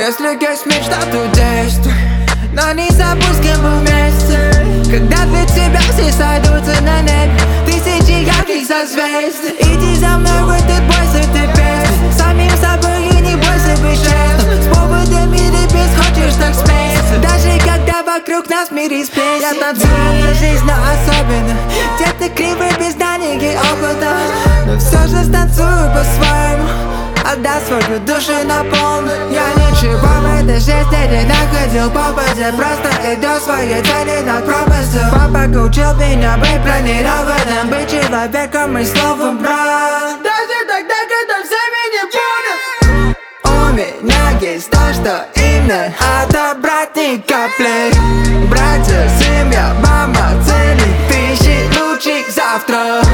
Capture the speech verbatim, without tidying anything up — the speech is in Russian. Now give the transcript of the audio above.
Если есть мечта, то действуй, но не забудь, с кем был вместе. Когда для тебя все сойдутся на небе тысячи ярких созвездий. Иди за мной в этот бой с этой песней, самим собой и не бойся быть честным. С поводами ты без хочешь так смеяться, даже когда вокруг нас мир из песен. Я танцую на жизнь, но особенно где-то криво без знаний и опыта, но все же станцую по-своему, отдай свою душу на полную. Я ничего в этой жизни не находил попадя, просто иду своей цели на пропастью. Папа учил меня быть бронированным, быть человеком и словом брат. Даже тогда, когда все меня понял, у меня есть то, что именно отобрать ни капли. Братья, семья, мама, цели, тысячи лучших завтра.